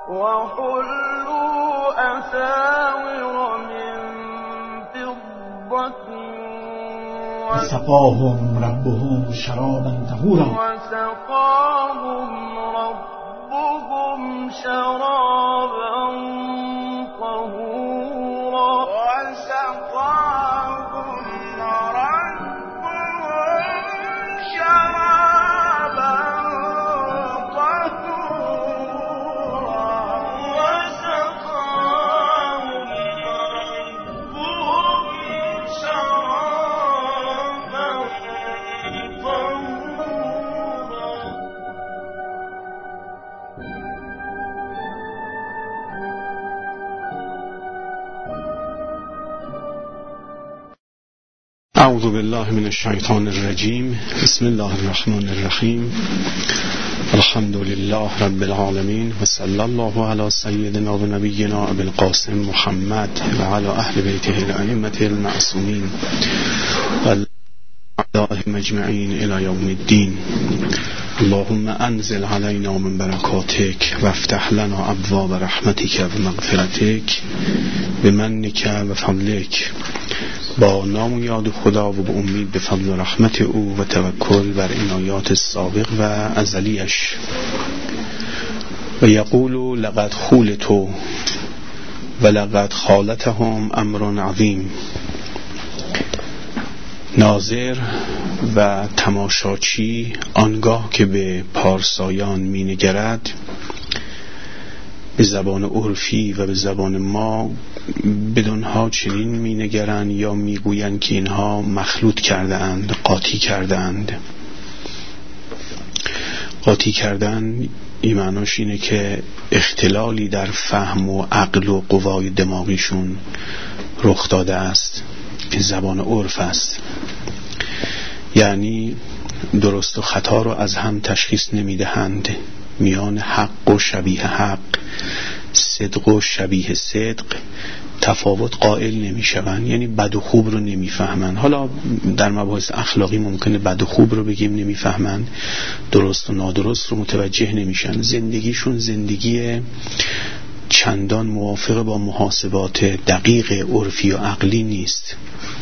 وحلوا أساور من فضة وسقاهم ربهم شرابا طهورا وسقاهم ربهم شرابا طهورا وسقاهم ربهم شرابا طهورا وسقاهم ربهم شرابا طهورا. اعوذ بالله من الشیطان الرجیم. بسم الله الرحمن الرحیم. الحمد لله رب العالمین و صلی الله علی سیدنا و نبینا ابی القاسم محمد و علی اهل بیته الائمه المعصومین و اعدائهم اجمعین الی یوم الدین. اللهم انزل علینا من برکاتک و افتح لنا ابواب رحمتک و مغفرتک بمنک و فضلک. با نام و یاد خدا و به امید به فضل و رحمت او و توکل بر عنایات سابق و ازلیش. و یقول لقد خولتو و لقد خالتهم امر عظیم. ناظر و تماشاچی آنگاه که به پارسایان می نگرد، به زبان عرفی و به زبان ما بدونها چنین می نگرند یا می گویند که اینها مخلوط کرده اند، قاطی کرده اند. قاطی کردن این معناش اینه که اختلالی در فهم و عقل و قوای دماغیشون رخ داده است که زبان عرف است. یعنی درست و خطا رو از هم تشخیص نمی دهند، میان حق و شبیه حق، صدق و شبیه صدق تفاوت قائل نمی شوند. یعنی بد و خوب رو نمی فهمند. حالا در مباحث اخلاقی ممکنه بد و خوب رو بگیم نمی فهمند، درست و نادرست رو متوجه نمیشن. زندگیشون زندگی چندان موافق با محاسبات دقیق عرفی و عقلی نیست.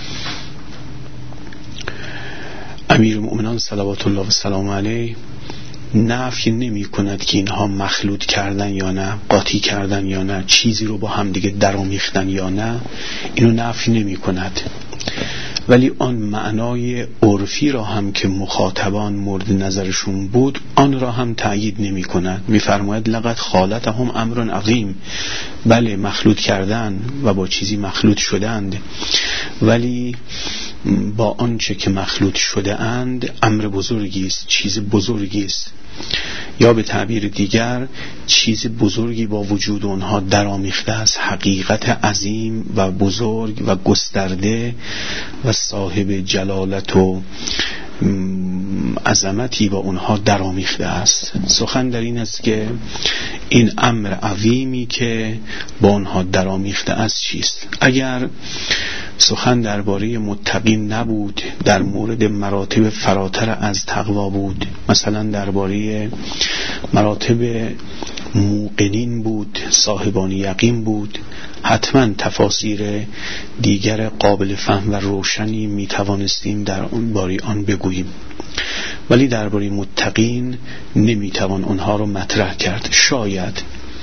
امیر المؤمنین صلوات الله و سلام علیه نفی نمی کند که اینها مخلوط کردن یا نه، قاطی کردن یا نه، چیزی رو با هم دیگه درامیختن یا نه، اینو نفی نمی کند. ولی آن معنای عرفی را هم که مخاطبان مورد نظرشون بود، آن را هم تأیید نمی کند. می فرماید لقد خالتهم امر عظیم. بله، مخلوط کردن و با چیزی مخلوط شدند، ولی با آنچه که مخلوط شده اند امر بزرگی است، چیز بزرگی است. یا به تعبیر دیگر چیز بزرگی با وجود اونها درامیخته است، حقیقت عظیم و بزرگ و گسترده و صاحب جلالت و عظمتی با اونها درامیخته است. سخن در این است که این امر عظیمی که با اونها درامیخته است چیست؟ اگر سخن درباره متقین نبود، در مورد مراتب فراتر از تقوا بود، مثلا درباره مراتب موقنین بود، صاحبان یقین بود، حتما تفاسیر دیگر قابل فهم و روشنی می توانستیم در باره آن بگوییم. ولی درباره متقین نمی توان اونها رو مطرح کرد. شاید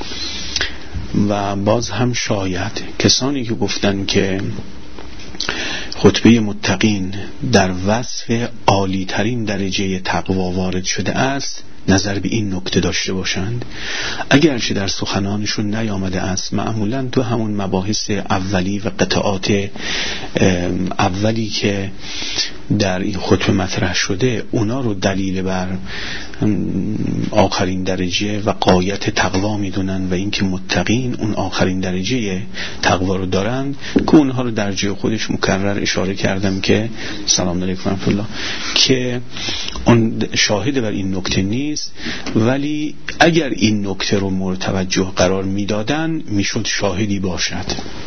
و باز هم شاید کسانی که گفتن که خطبه متقین در وصف عالی ترین درجه تقوا وارد شده است نظر به این نکته داشته باشند. اگرچه در سخنانشون نیامده است، معمولا تو همون مباحث اولی و قطعات اولی که در این خطبه مطرح شده اونا رو دلیل بر آخرین درجه و غایت تقوا میدونن و اینکه متقین اون آخرین درجه تقوا رو دارن، که اونها رو در جای خودش مکرر اشاره کردم که سلام علیکم ورحمة الله، که اون شاهد بر این نکته نیست. ولی اگر این نکته رو مورد توجه قرار میدادن میشد شاهدی باشد.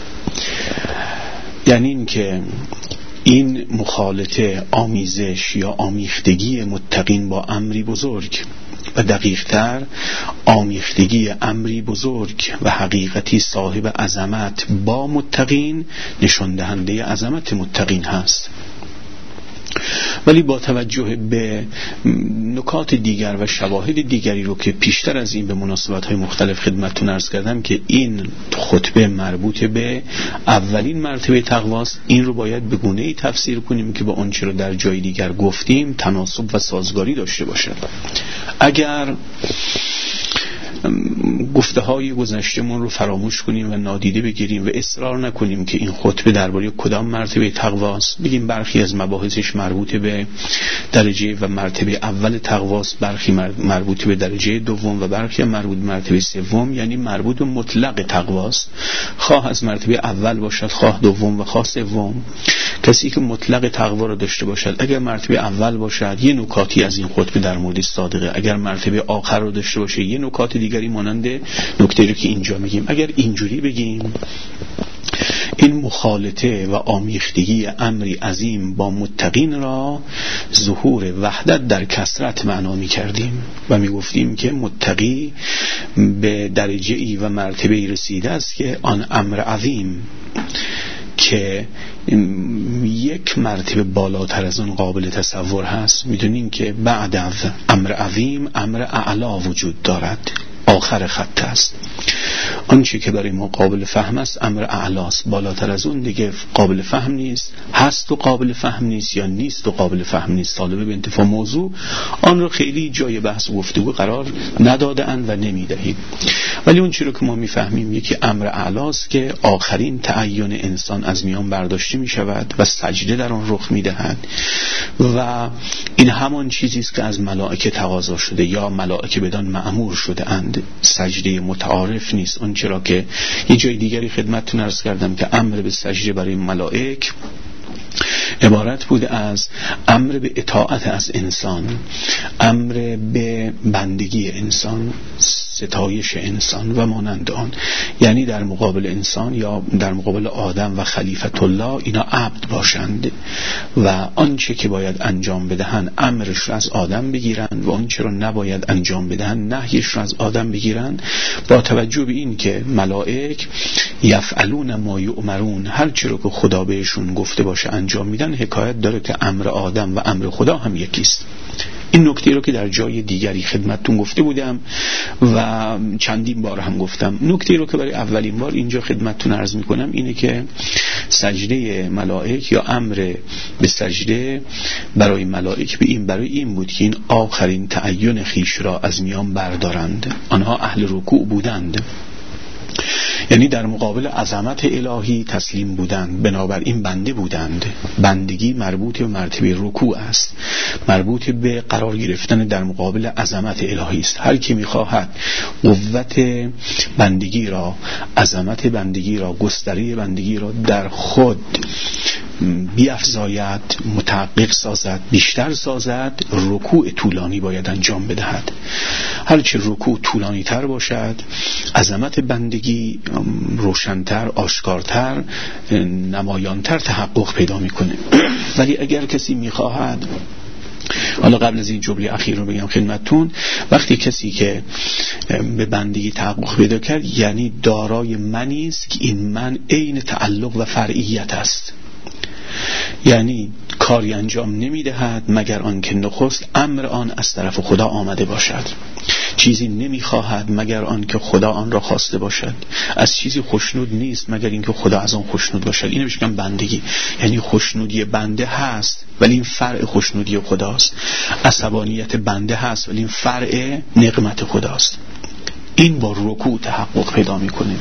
یعنی این که این مخالطه، آمیزش یا آمیختگی متقین با امری بزرگ، و دقیق‌تر آمیختگی امری بزرگ و حقیقتی صاحب عظمت با متقین نشان دهنده عظمت متقین هست. ولی با توجه به نکات دیگر و شواهد دیگری رو که پیشتر از این به مناسبت‌های مختلف خدمتتون عرض کردم که این خطبه مربوط به اولین مرتبه تقواست، این رو باید به گونه‌ای تفسیر کنیم که با آنچه رو در جای دیگر گفتیم تناسب و سازگاری داشته باشد. اگر گفته های گذشته‌مون رو فراموش کنیم و نادیده بگیریم و اصرار نکنیم که این خطبه درباره کدام مرتبه تقواست، بگیم برخی از مباحثش مربوط به درجه و مرتبه اول تقواست، برخی مربوط به درجه دوم و برخی مربوط به مرتبه سوم، یعنی مربوط به مطلق تقواست، خواه از مرتبه اول باشد خواه دوم و خواه سوم. کسی که مطلق تقوا رو داشته باشد اگر مرتبه اول باشد یه نکاتی از این خطبه در مورد صادقه، اگر مرتبه آخر رو داشته باشه یه نکات دیگری مانند نکته رو که اینجا میگیم. اگر اینجوری بگیم این مخالطه و آمیختگی امری عظیم با متقین را ظهور وحدت در کثرت معنا می کردیم و می گفتیم که متقی به درجه ای و مرتبه ای رسیده است که آن امر عظیم که یک مرتبه بالاتر از اون قابل تصور هست. میدونین که بعد از امر عظیم امر اعلا وجود دارد، آخر خط است. آنچه که برای ما قابل فهم است امر اعلاست، بالاتر از اون دیگه قابل فهم نیست، هست و قابل فهم نیست یا نیست و قابل فهم نیست. طالب به انتفاع موضوع آن رو خیلی جای بحث و گفتگو قرار ندادند و نمیدهید. ولی اون چیزی که ما میفهمیم یکی امر اعلاست که آخرین تعین انسان از میان برداشته می شود و سجده در آن رخ می دهد و این همان چیزی است که از ملائکه تقاضا شده یا ملائکه بدان مأمور شده اند. سجده متعارف نیست. اون چرا که یه جای دیگری خدمتتون عرض کردم که امر به سجده برای ملائک عبارت بود از امر به اطاعت از انسان، امر به بندگی انسان، ستایش انسان و مانند آن. یعنی در مقابل انسان یا در مقابل آدم و خلیفت الله اینا عبد باشند و آنچه که باید انجام بدهند امرش را از آدم بگیرند و آنچه را نباید انجام بدهند نهیش را از آدم بگیرند، با توجه به این که ملائک یفعلون ما یؤمرون، هر چی رو که خدا بهشون گفته باشه انجام میدن. حکایت داره که امر آدم و امر خدا هم یکیست. این نکته رو که در جای دیگری خدمتتون گفته بودم و چندین بار هم گفتم. نکته رو که برای اولین بار اینجا خدمتتون عرض میکنم اینه که سجده ملائک یا امر به سجده برای ملائک برای این بود که این آخرین تعین خیش را از میان بردارند. آنها اهل رکوع بودند، یعنی در مقابل عظمت الهی تسلیم بودند، بنابراین بنده بودند. بندگی مربوط به مرتبه رکوع است، مربوط به قرار گرفتن در مقابل عظمت الهی است. هر کی می‌خواهد قوت بندگی را، عظمت بندگی را، گستره بندگی را در خود بیفزاید، متحقق سازد، بیشتر سازد، رکوع طولانی باید انجام بدهد. هرچه رکوع طولانی تر باشد عظمت بندگی روشنتر، آشکارتر، نمایانتر تحقق پیدا میکنه. ولی اگر کسی میخواهد، حالا قبل از این جمله اخیر رو بگم خدمتتون، وقتی کسی که به بندگی تحقق پیدا کرد یعنی دارای منی است که این من عین تعلق و فرعیت است، یعنی کاری انجام نمیدهد مگر آنکه نخست امر آن از طرف خدا آمده باشد، چیزی نمیخواهد مگر آنکه خدا آن را خواسته باشد، از چیزی خوشنود نیست مگر اینکه خدا از آن خوشنود باشد. اینو بهش میگن بندگی. یعنی خوشنودی بنده هست ولی این فرع خوشنودی خداست، عصبانیت بنده هست ولی این فرع نقمت خداست. این با رکوع تحقق پیدا میکنه.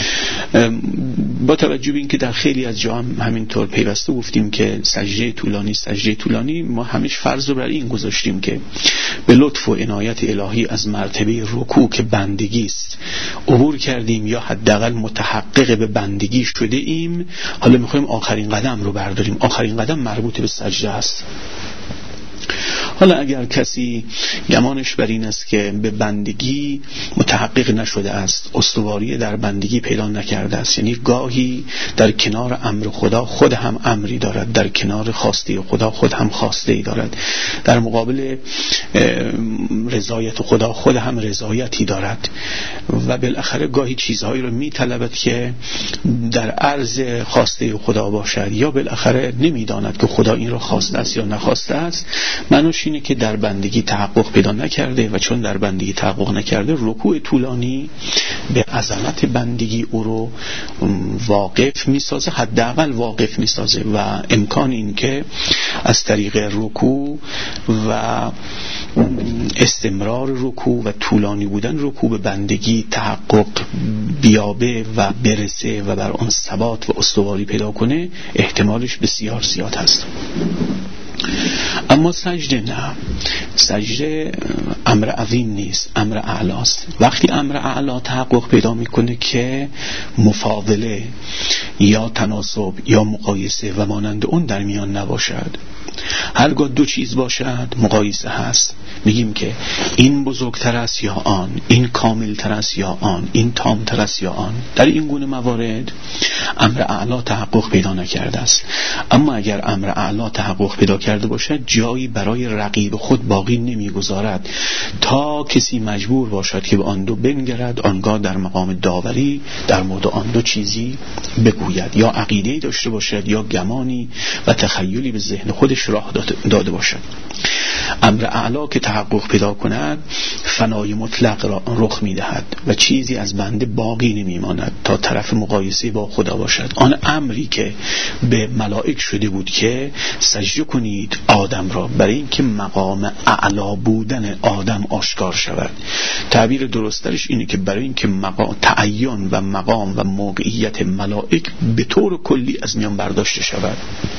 با توجه به اینکه در خیلی از جا هم همینطور پیوسته گفتیم که سجده طولانی ما همیشه فرض رو بر این گذاشتیم که به لطف و عنایت الهی از مرتبه رکوع که بندگی است عبور کردیم یا حداقل متحقق به بندگی شده ایم. حالا میخوایم آخرین قدم رو برداریم. آخرین قدم مربوط به سجده است. حالا اگر کسی گمانش بر این است که به بندگی متحقق نشده است، استواری در بندگی پیدا نکرده است، یعنی گاهی در کنار امر خدا خود هم امری دارد، در کنار خواسته خدا خود هم خواسته ای دارد، در مقابل رضایت خدا خود هم رضایتی دارد و بالاخره گاهی چیزهایی رو میطلبد که در عرض خواسته خدا باشد یا بالاخره نمیداند که خدا این رو خواسته است یا نخواسته است. معنیش اینه که در بندگی تحقق پیدا نکرده و چون در بندگی تحقق نکرده، رکوع طولانی به عظمت بندگی او رو واقف میسازه، حداقل واقف میسازه و امکان این که از طریق رکوع و استمرار رکوع و طولانی بودن رکوع به بندگی تحقق بیابه و برسه و بر آن ثبات و استواری پیدا کنه، احتمالش بسیار زیاد هست. اما سجده نه، سجده امر عظیم نیست، امر اعلاست. وقتی امر اعلا تحقق پیدا میکنه که مفاضله یا تناسب یا مقایسه و مانند اون در میان نباشد. هرگاه دو چیز باشد مقایسه هست، میگیم که این بزرگتر است یا آن، این کاملتر است یا آن، این تامتر است یا آن. در این گونه موارد امر اعلا تحقق پیدا نکرده است. اما اگر امر اعلا تحقق پیدا کرده باشد، جایی برای رقیب خود باقی نمیگذارد تا کسی مجبور باشد که به آن دو بنگرد، آنگاه در مقام داوری در مورد آن دو چیزی بگوید، یا عقیده‌ای داشته باشد یا گمانی و تخیلی به ذهن خودش راه داده باشد. امر اعلا که تحقق پیدا کند، فنای مطلق را رخ میدهد و چیزی از بنده باقی نمیماند تا طرف مقایسه با خدا باشد. آن امری که به ملائک شده بود که سجده کنید آدم را، برای اینکه مقام اعلا بودن آدم آشکار شود. تعبیر درستش اینه که برای اینکه مقام تعین و مقام و موقعیت ملائک به طور کلی از میان برداشته شود،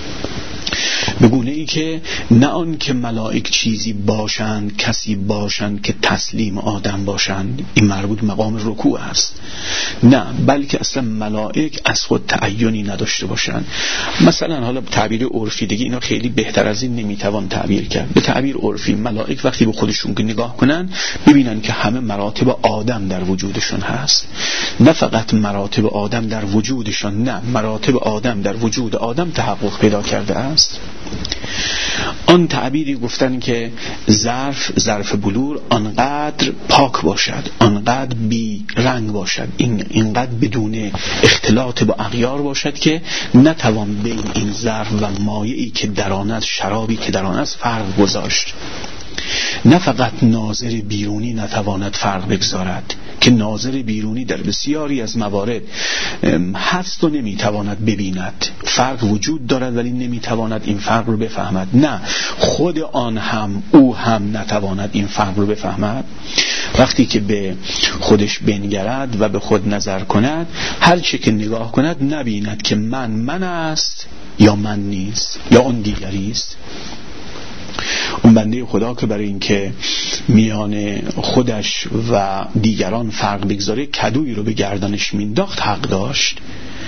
به گونه ای که نه آن که ملائک چیزی باشند، کسی باشند که تسلیم آدم باشند، این مربوط مقام رکوع است، نه، بلکه اصلا ملائک از خود تعیینی نداشته باشند. مثلا حالا تعبیر عرفی دیگه اینا خیلی بهتر از این نمیتوان تعبیر کرد. به تعبیر عرفی ملائک وقتی به خودشون نگاه کنن ببینن که همه مراتب آدم در وجودشون هست، نه فقط مراتب آدم در وجودشون، نه، مراتب آدم در وجود آدم تحقق پیدا کرده است. آن تعبیری گفتن که ظرف بلور آنقدر پاک باشد، آنقدر بی رنگ باشد، اینقدر بدون اختلاط با اغیار باشد که نتوان بین این ظرف و مایعی که در آن است، شرابی که در آن است، فرق گذاشت. نه فقط ناظر بیرونی نتواند فرق بگذارد، که ناظر بیرونی در بسیاری از موارد هست و نمیتواند ببیند، فرق وجود دارد ولی نمیتواند این فرق رو بفهمد. نه، خود آن هم، او هم نتواند این فرق رو بفهمد. وقتی که به خودش بنگرد و به خود نظر کند، هر چه که نگاه کند نبیند که من است یا من نیست یا اون دیگری است. اون بنده خدا که برای اینکه میان خودش و دیگران فرق بگذاره کدویی رو به گردنش مینداخت، حق داشت.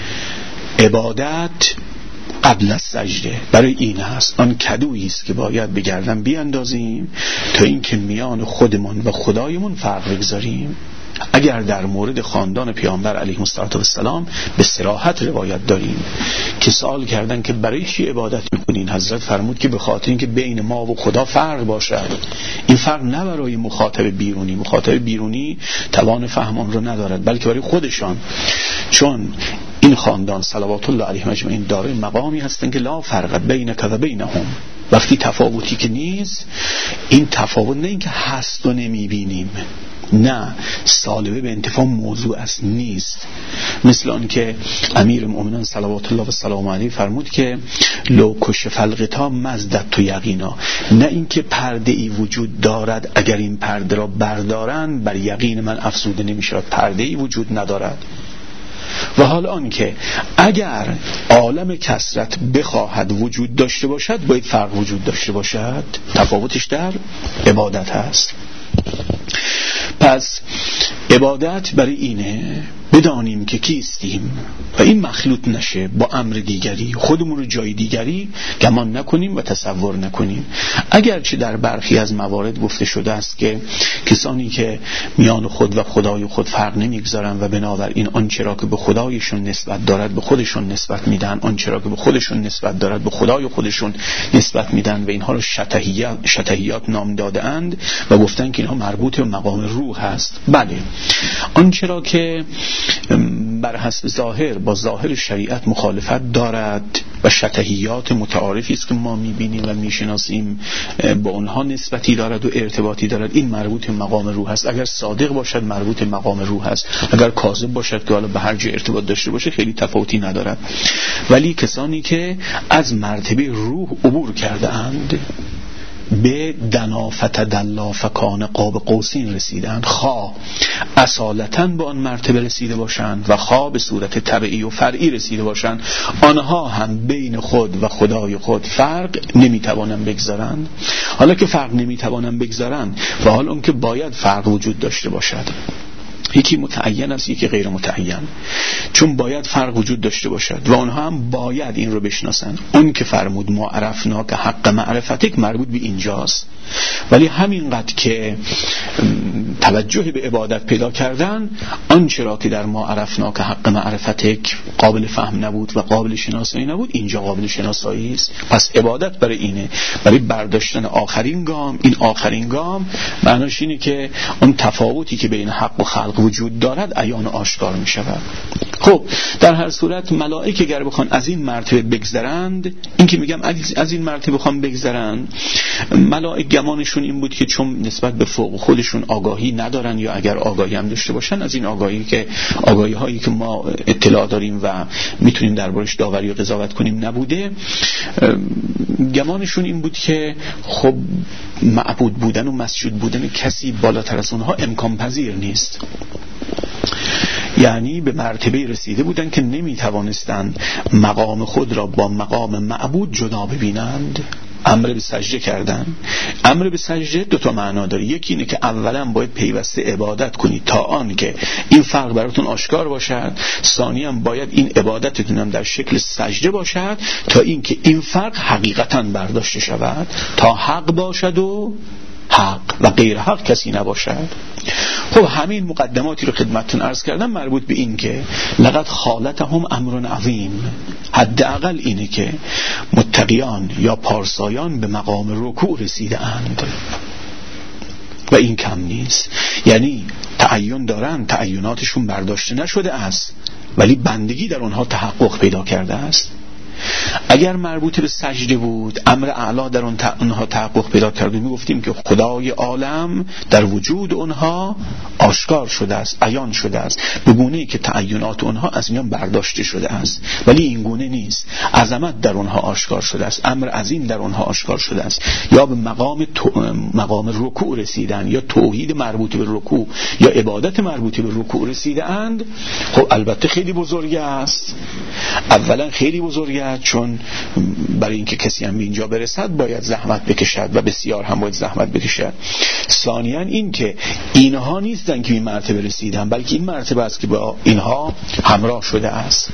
عبادت قبل از سجده برای این هست، آن کدویی است که باید به گردن بیاندازیم تا اینکه میان خودمون و خدایمون فرق بگذاریم. اگر در مورد خاندان پیامبر علیه السلام به صراحت روایت داریم که سوال کردن که برای چی عبادت میکنین، حضرت فرمود که به خاطر اینکه بین ما و خدا فرق باشد. این فرق نه برای مخاطب بیرونی، مخاطب بیرونی توان فهم آن رو ندارد، بلکه برای خودشان، چون این خاندان صلوات الله علیهم اجمعین دارای مقامی هستند که لا فرق بینک و بینهم. وقتی تفاوتی که نیست، این تفاوت نه اینکه هست و نمیبینیم، نه، سالبه به انتفاع موضوع است، نیست. مثل آن که امیر المؤمنین صلوات الله و سلام علیه فرمود که لو کشف الغطا مزدت یقینا، نه اینکه پرده ای وجود دارد اگر این پرده را بردارن بر یقین من افزوده نمیشود، پرده ای وجود ندارد. و حال آن که اگر عالم کثرت بخواهد وجود داشته باشد باید فرق وجود داشته باشد. تفاوتش در عبادت هست. پس عبادت برای اینه بدانیم که کیستیم و این مخلوط نشه با امر دیگری، خودمون رو جای دیگری گمان نکنیم و تصور نکنیم. اگرچه در برخی از موارد گفته شده است که کسانی که میان خود و خدای خود فرق نمیگذارن و بنابراین آنچه را که به خدایشون نسبت دارد به خودشون نسبت میدن، آنچه را که به خودشون نسبت دارد به خدای خودشون نسبت میدن و اینها رو شطحیات نام داده‌اند و گفتن که اینها مربوط به مقام روح است. بله، آنچه را که بر حسب ظاهر با ظاهر شریعت مخالفت دارد و شطحیات متعارفی است که ما میبینیم و میشناسیم با اونها نسبتی دارد و ارتباطی دارد، این مربوط به مقام روح است. اگر صادق باشد مربوط به مقام روح است، اگر کاذب باشد که حالا به هر جای ارتباط داشته باشه خیلی تفاوتی ندارد. ولی کسانی که از مرتبه روح عبور کرده اند به دنا فتدلا فکان قاب قوسین رسیدند، خواه اصالتاً به آن مرتبه رسیده باشند و خواه به صورت طبعی و فرعی رسیده باشند، آنها هم بین خود و خدای خود فرق نمیتوانند بگذارند. حالا که فرق نمیتوانند بگذارند و حالا اون که باید فرق وجود داشته باشد، یکی متعین است یکی غیر متعین، چون باید فرق وجود داشته باشد و آنها هم باید این رو بشناسن. اون که فرمود ما عرفنا که حق معرفتک مربوط به اینجاست، ولی همینقدر که توجه به عبادت پیدا کردن، آنچه را که در ما عرفنا که حق معرفتک قابل فهم نبود و قابل شناسایی نبود، اینجا قابل شناسایی است. پس عبادت برای اینه، برای برداشتن آخرین گام. این آخرین گام معناش اینه که اون تفاوتی که بین حق و خلق وجود دارد عیان و آشکار می شود. خب در هر صورت ملائکه اگر بخوان از این مرتبه بگذرند، این که میگم از این مرتبه بخوان بگذرند، ملائکه گمانشون این بود که چون نسبت به فوق خودشون آگاهی ندارن، یا اگر آگاهی هم داشته باشن از این آگاهی هایی که ما اطلاع داریم و میتونیم دربارش داوری و قضاوت کنیم نبوده، گمانشون این بود که خب معبود بودن و مسجود بودن کسی بالاتر از اونها امکان پذیر نیست. یعنی به مرتبه رسیده بودن که نمیتوانستند مقام خود را با مقام معبود جدا ببینند، امر به سجده کردن. امر به سجده دو تا معنا داره. یکی اینه که اولا باید پیوسته عبادت کنید تا آن که این فرق براتون آشکار باشد، ثانیاً باید این عبادتتون هم در شکل سجده باشد تا این که این فرق حقیقتاً برداشته شود، تا حق باشد و حق و غیر حق کسی نباشد. خب همین مقدماتی رو خدمتتون عرض کردم مربوط به این که لقد خالتهم امر عظیم، حداقل اینه که متقیان یا پارسایان به مقام رکوع رسیده اند و این کم نیست. یعنی تعین دارن، تعیناتشون برداشته نشده است ولی بندگی در اونها تحقق پیدا کرده است. اگر مربوط به سجده بود، امر اعلا در اونها تحقق پیدا کرده، میگفتیم که خدای عالم در وجود اونها آشکار شده است، عیان شده است، به گونه‌ای که تعینات اونها از میان برداشته شده است. ولی این گونه نیست. عظمت در اونها آشکار شده است، امر عظیم در اونها آشکار شده است. یا به مقام رکوع رسیدن، یا توحید مربوط به رکوع یا عبادت مربوط به رکوع رسیده اند. خب البته خیلی بزرگ است. اولا خیلی بزرگ است چون برای اینکه کسی هم به اینجا برسد باید زحمت بکشد و بسیار هم باید زحمت بکشد. ثانیاً این که اینها نیستن که این مرتبه رسیدن، بلکه این مرتبه است که با اینها همراه شده است.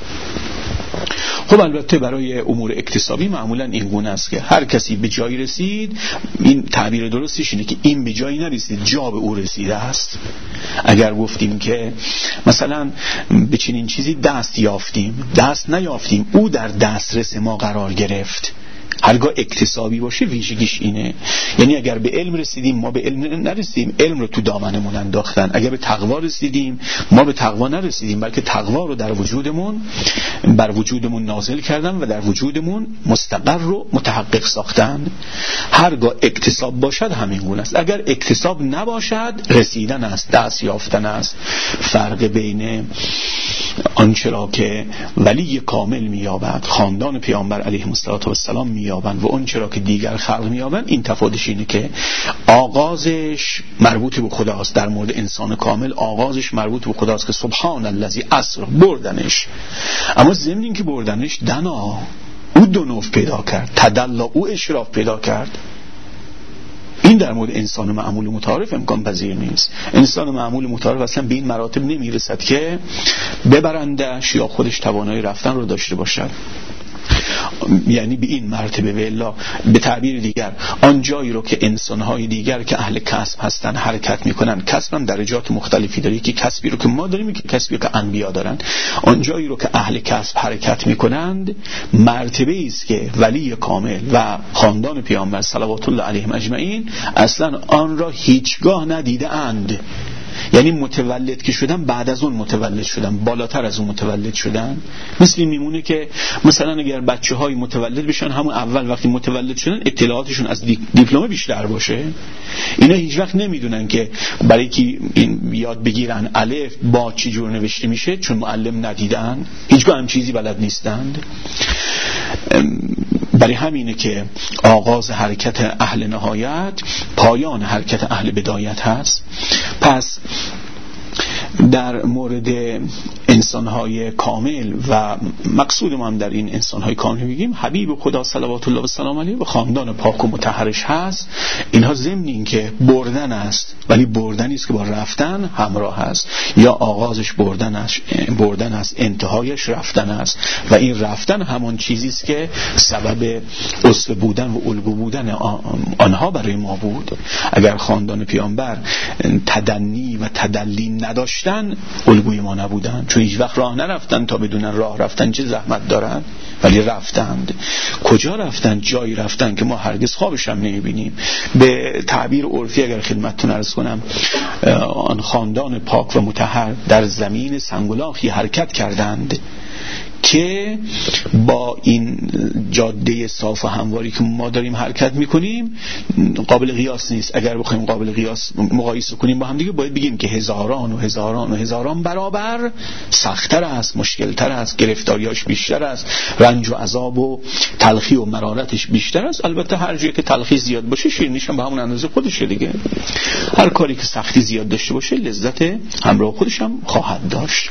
خب البته برای امور اکتسابی معمولا این گونه است که هر کسی به جایی رسید، این تعبیر درستش اینه که این به جایی نرسید، جا به او رسیده است. اگر گفتیم که مثلا به چنین چیزی دست یافتیم، دست نیافتیم، او در دسترس ما قرار گرفت، هرگاه اکتسابی باشه ویژگیش اینه. یعنی اگر به علم رسیدیم ما به علم نرسیدیم، علم رو تو دامنمون انداختن. اگر به تقوا رسیدیم ما به تقوا نرسیدیم، بلکه تقوا رو در وجودمون بر وجودمون نازل کردن و در وجودمون مستقر و متحقق ساختن. هرگاه اکتساب باشد همین گونه است، اگر اکتساب نباشد رسیدن است، دست یافتن است. فرق بین آنچه را که ولی کامل می‌یابد، خاندان پیامبر علیه السلام می‌یابند و اون چرا که دیگر خلق می‌یابند، این تفاوتش اینه که آغازش مربوط به خداست. در مورد انسان کامل آغازش مربوط به خداست که سبحان الذی اسری، بردنش. اما ضمن این که بردنش دنا، او دو نوع پیدا کرد، تدلا، او اشراف پیدا کرد. این در مورد انسان معمول متعارف امکان پذیر نیست. انسان معمول متعارف اصلا به این مراتب نمیرسد که ببرندش یا خودش توانایی رفتن رو داشته باشد. یعنی به این مرتبه و الا به تعبیر دیگر آن جایی رو که انسان‌های دیگر که اهل کسب هستن حرکت میکنن، کسب هم درجات مختلفی داره، یکی کسبی رو که ما داریم، یکی کسبی که انبیا دارن. آن جایی رو که اهل کسب حرکت میکنند مرتبه است که ولی کامل و خاندان پیامبر صلوات الله علیهم اجمعین اصلا آن را هیچگاه ندیده اند. یعنی متولد که شدن بعد از اون متولد شدن، بالاتر از اون متولد شدن. مثل این میمونه که مثلا اگر بچه های متولد بشن همون اول وقتی متولد شدن اطلاعاتشون از دیپلم بیشتر باشه. اینا هیچ وقت نمیدونن که برای که این یاد بگیرن الف با چی جور نوشته میشه، چون معلم ندیدن هیچگاه هم چیزی بلد نیستند. برای همینه که آغاز حرکت اهل نهایت پایان حرکت اهل بدایت هست. پس در مورد انسان‌های کامل و مقصود ما هم در این انسان‌های کامل میگیم حبیب خدا صلوات الله و سلام علیه و خاندان پاک و مطهرش هست. اینها ضمن این که بردن است، ولی بردنی است که با رفتن همراه است، یا آغازش بردن است انتهایش رفتن است، و این رفتن همان چیزی است که سبب اسوه بودن و الگو بودن آنها برای ما بود. اگر خاندان پیامبر تدنی و تدلی نداشتن الگوی ما نبودن، چون هیچ وقت راه نرفتن تا بدونن راه رفتن چه زحمت دارن، ولی رفتند. کجا رفتن؟ جایی رفتن که ما هرگز خوابش هم نمیبینیم. به تعبیر عرفی اگر خدمتتون عرض کنم، آن خاندان پاک و مطهر در زمین سنگلاخی حرکت کردند که با این جاده صاف و همواری که ما داریم حرکت میکنیم قابل قیاس نیست. اگر بخوایم قابل قیاس مقایسه کنیم با هم دیگه باید بگیم که هزاران و هزاران و هزاران برابر سخت‌تر است، مشکل‌تر است، گرفتاریاش بیشتر است، رنج و عذاب و تلخی و مرارتش بیشتر است. البته هر جایی که تلخی زیاد باشه شیرینیش هم به همون اندازه خودشه دیگه. هر کاری که سختی زیاد داشته باشه لذت همراه خودش هم خواهد داشت.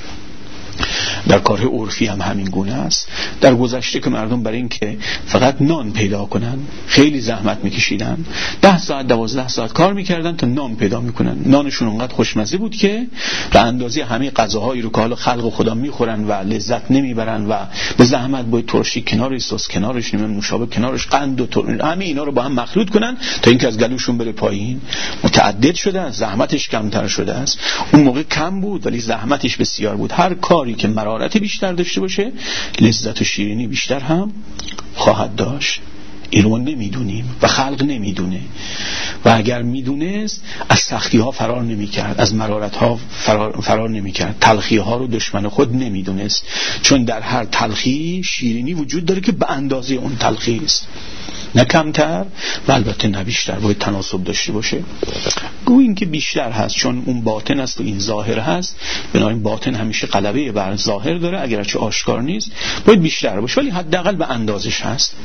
در کار عرفی هم همین گونه است. در گذشته که مردم برای این که فقط نان پیدا کنن خیلی زحمت میکشیدن، 10 ساعت 12 ساعت کار میکردن تا نان پیدا میکنن. نانشون اونقدر خوشمزه بود که به اندازه همه غذاهایی رو که حالا خلق خدا میخورن و لذت نمیبرن و به زحمت باید ترشی کنارش، سس کنارش، نوشابه کنارش، قند و همه اینا رو با هم مخلوط کنن تا اینکه از گلوشون بره پایین. متعدد شده است، زحمتش کمتر شده است. اون موقع کم بود ولی زحمتش بسیار بود. هر کاری که مرارت بیشتر داشته باشه لذت و شیرینی بیشتر هم خواهد داشت. این رو نمیدونیم و خلق نمیدونه، و اگر میدونست از سختی ها فرار نمیکرد، از مرارت ها فرار نمیکرد، تلخی ها رو دشمن خود نمیدونست، چون در هر تلخی شیرینی وجود داره که به اندازه اون تلخی است، نه کمتر و البته نه بیشتر. باید تناسب داشته باشه. گویا این که بیشتر هست چون اون باطن است و این ظاهر هست، بنابراین باطن همیشه غلبه بر ظاهر داره، اگرچه آشکار نیست باید بیشتر باشه، ولی حداقل به اندازش هست.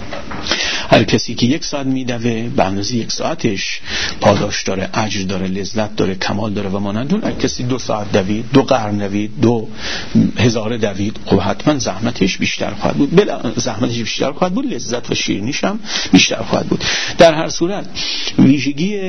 هر کسی که 1 ساعت میدوه به اندازه 1 ساعتش پاداش داره، اجر داره، لذت داره، کمال داره و مانند اون. هر کسی 2 ساعت دوید، 2 قرن دوید، 2000 دوید، خب حتما زحمتش بیشتر خواهد بود. بلا زحمتش بیشتر خواهد بود، لذت و شیرینیش هم بیشتر خواهد بود. در هر صورت ویژگی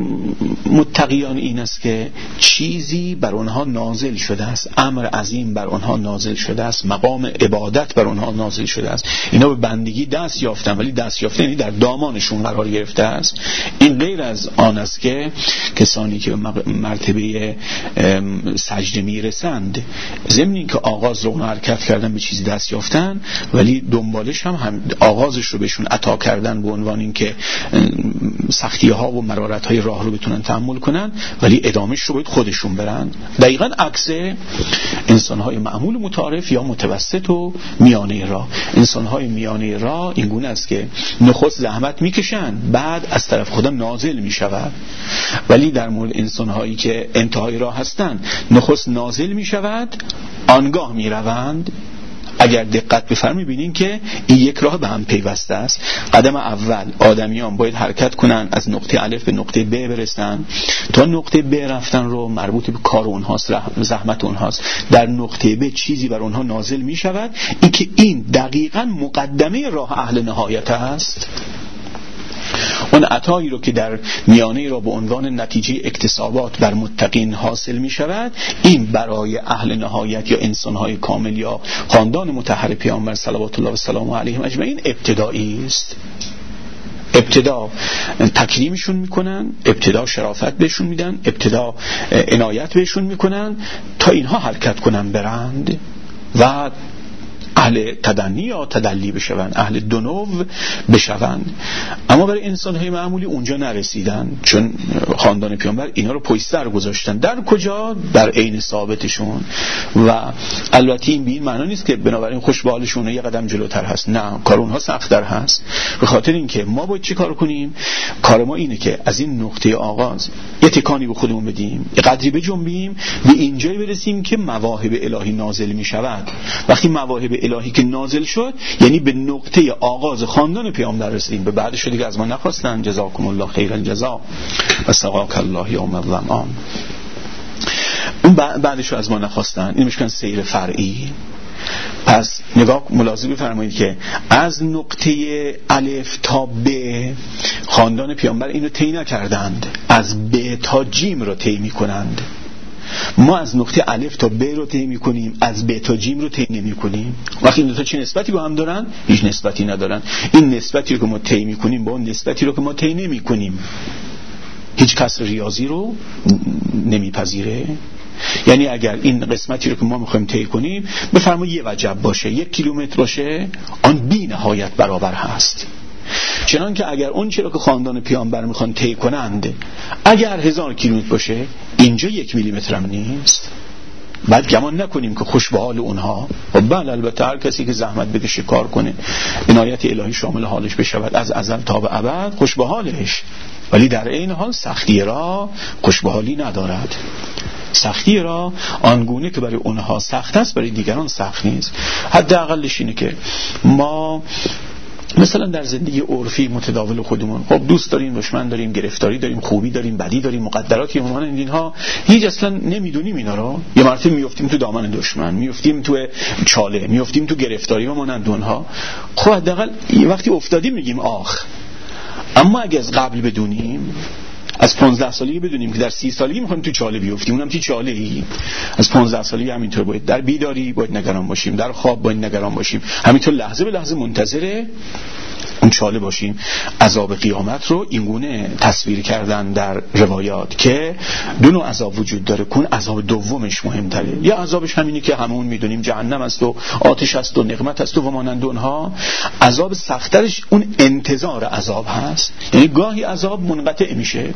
متقیان این است که چیزی بر آنها نازل شده است، امر عظیم بر آنها نازل شده است، مقام عبادت بر آنها نازل شده است. اینا به بندگی دست یافتن، ولی دست یافته یعنی در دامانشون قرار گرفته است. این غیر از آن است که کسانی که به مرتبه سجده میرسند، ضمن این که آغاز رو حرکت کردن به چیزی دست یافتن، ولی دنبالش هم آغازش رو بهشون عطا کردن به عنوان این که سختی ها و مرارت های راه رو بتونن تحمل کنن، ولی ادامهش رو باید خودشون برن. دقیقاً عکس انسان های معمول متعارف یا متوسط و میانه راه. انسان های میانه راه این گونه است که نخست زحمت میکشن، بعد از طرف خدا نازل میشود. ولی در مورد انسان هایی که انتهای راه هستند، نخست نازل میشود، آنگاه میروند. اگر دقت بفرمایید ببینین که این یک راه به هم پیوسته است. قدم اول آدمیان باید حرکت کنن، از نقطه الف به نقطه ب برسن. تا نقطه ب رفتن رو مربوط به کار اونهاست، زحمت اونهاست. در نقطه ب چیزی بر اونها نازل می شود، این که این دقیقاً مقدمه راه اهل نهایت است. اون عطایی رو که در میانه را به عنوان نتیجه اکتسابات بر متقین حاصل می شود، این برای اهل نهایت یا انسان‌های کامل یا خاندان مطهر پیامبر صلوات الله و سلامه علیهم اجمعین ابتدایی است. ابتدا تکریمشون میکنن، ابتدا شرافت بهشون میدن، ابتدا عنایت بهشون میکنن تا اینها حرکت کنن برند و اهل تدنی یا تدلی بشون، اهل دنو بشون. اما برای انسان‌های معمولی اونجا نرسیدن، چون خاندان پیامبر اینا رو پشت سر گذاشتن. در کجا؟ در عین ثابتشون. و البته این به این معنا نیست که بنابراین خوش به حالشون یه قدم جلوتر هست، نه، کار اونها سخت‌تر هست. به خاطر اینکه ما باید چی کار کنیم؟ کار ما اینه که از این نقطه آغاز یه تکانی به خودمون بدیم، یه قدری بجنبیم، به اینجایی برسیم که مواهب الهی نازل می‌شود. وقتی مواهب الهی که نازل شد، یعنی به نقطه آغاز خاندان پیامبر رسیدیم. به بعدش دیگه از ما نخواستن جزاکم الله خیر الجزا و سقاک الله یوم الظمآن. اون بعدش رو از ما نخواستن. این میشکن سیر فرعی. پس نگاه ملاحظه بفرمایید که از نقطه الف تا ب خاندان پیامبر اینو طی نکردند، از ب تا جیم رو طی میکنند. ما از نقطه الف تا ب رو طی می‌کنیم، از ب تا جیم رو طی نمی‌کنیم. وقتی این دو تا چه نسبتی با هم دارن؟ هیچ نسبتی ندارن. این نسبتی رو که ما طی می‌کنیم با اون نسبتی رو که ما طی نمی‌کنیم هیچ کسر ریاضی رو نمیپذیره. یعنی اگر این قسمتی رو که ما می‌خوایم طی کنیم بفرمایید 1 وجب باشه، 1 کیلومتر باشه، آن بی نهایت برابر هست. چنان که اگر اون چرا که خاندان پیامبر میخوان طی کنند اگر 1000 کیلومتر باشه، اینجا 1 میلیمتر هم نیست. بعد گمان نکنیم که خوش به حال اونها. و بله، البته هر کسی که زحمت بکشه کار کنه، عنایت الهی شامل حالش بشود از ازل تا به ابد، خوش به حالش. ولی در این حال سختی را خوش به حالی ندارد. سختی را آنگونه که برای اونها سخت است برای دیگران سخت نیست. حداقلش اینه که ما مثلا در زندگی عرفی متداول خودمون، خب دوست داریم، دشمن داریم، گرفتاری داریم، خوبی داریم، بدی داریم، مقدراتی مانند اینها، هیچ اصلا نمیدونیم اینا رو. یه مرتبه میافتیم تو دامن دشمن، میافتیم تو چاله، میافتیم تو گرفتاری و مانند اونها. خب حداقل وقتی افتادیم میگیم آخ. اما اگه از قبل بدونیم، از 15 سالگی بدونیم که در 30 سالگی میخوایم تو چاله بیفتیم، اونم چی چاله‌ای؟ از 15 سالگی همینطور باید در بیداری باید نگران باشیم، در خواب باید نگران باشیم، همینطور لحظه به لحظه منتظر اون چاله باشیم. عذاب قیامت رو اینگونه تصویر کردن در روایات که 2 نوع عذاب وجود داره، کن عذاب دومش مهمتره. یا عذابش همینی که همون میدونیم، جهنم است و آتش است و نقمت است و مانند اونها. عذاب سخت‌ترش اون انتظار عذاب هست، یعنی گاهی عذاب منقطع میشه،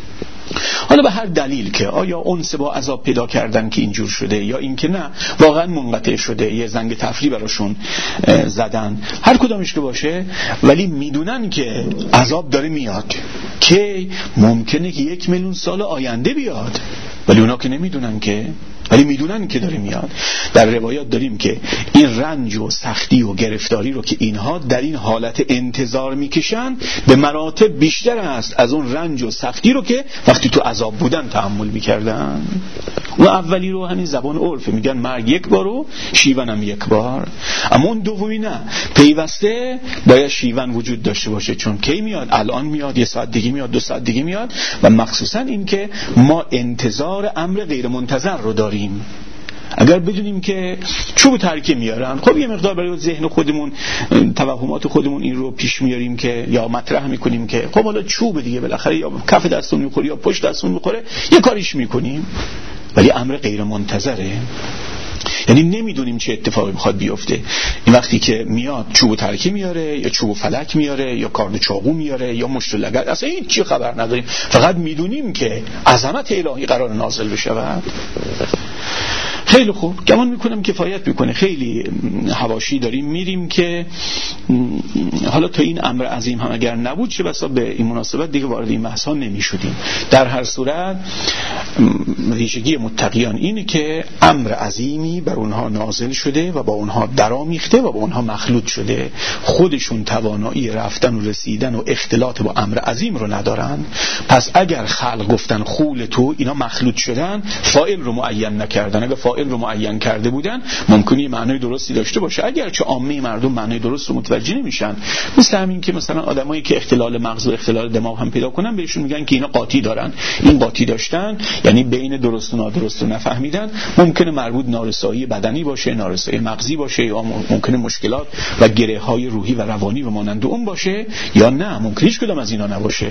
حالا به هر دلیل که آیا انس با عذاب پیدا کردن که اینجور شده یا اینکه نه واقعا منقطع شده، یه زنگ تفریح براشون زدن، هر کدامش که باشه، ولی میدونن که عذاب داره میاد که ممکنه که 1 میلیون سال آینده بیاد، ولی اونا که نمیدونن که، ولی میدونن که داره میاد. در روایات داریم که این رنج و سختی و گرفتاری رو که اینها در این حالت انتظار میکشن به مراتب بیشتر است از اون رنج و سختی رو که وقتی تو عذاب بودن تحمل میکردن. اون اولی رو همین زبان عرف میگن مرگ 1 بار و شیون هم 1 بار، اما اون دومی نه، پیوسته باید شیون وجود داشته باشه. چون کی میاد؟ الان میاد، 1 ساعت دیگه میاد، 2 ساعت دیگه میاد. و مخصوصا این که ما انتظار امر غیر منتظر رو داریم. اگر بدونیم که چوب ترکه میارن، خب یه مقدار برای ذهن خودمون، توهمات خودمون این رو پیش میاریم که یا مطرح میکنیم که خب حالا چوب دیگه بالاخره یا کف دستون میخوره یا پشت دستون میخوره، یه کاریش میکنیم. ولی امر غیر منتظره، یعنی نمیدونیم چه اتفاقی میخواد بیفته. این وقتی که میاد چوب ترکه میاره یا چوب فلک میاره یا کارد چاقو میاره یا مشت لگد، اصلا هیچ چی خبر نداریم، فقط میدونیم که عظمت الهی قرار نازل بشه. خیلی خوب، گمان میکنم کفایت میکنه. خیلی حواشی داریم میریم که حالا تا این امر عظیم هم اگر نبود چه بسا به این مناسبت دیگه وارد این بحث ها نمیشدیم. در هر صورت ویژگی متقیان اینه که امر عظیمی بر اونها نازل شده و با اونها درآمیخته و با اونها مخلوط شده. خودشون توانایی رفتن و رسیدن و اختلاط با امر عظیم رو ندارن. پس اگر خلق گفتن خول تو، اینا مخلوط شدن، فاعل رو معین نکردن. اگر فاعل رو معین کرده بودن ممکنه یه معنای درستی داشته باشه، اگرچه عامه مردم معنای درست رو متوجه نمیشن. مثل همین که مثلا آدمایی که اختلال مغز و اختلال دماغ هم پیدا کنن بهشون میگن که اینا قاطی دارن. این قاطی داشتن یعنی بین درست و نادرست رو نفهمیدن. ممکنه مربوط نارسایی بدنی باشه، نارسایی مغزی باشه، یا ممکنه مشکلات و گره‌های روحی و روانی و مانند اون باشه، یا نه ممکنه هیچ کدام از اینا نباشه.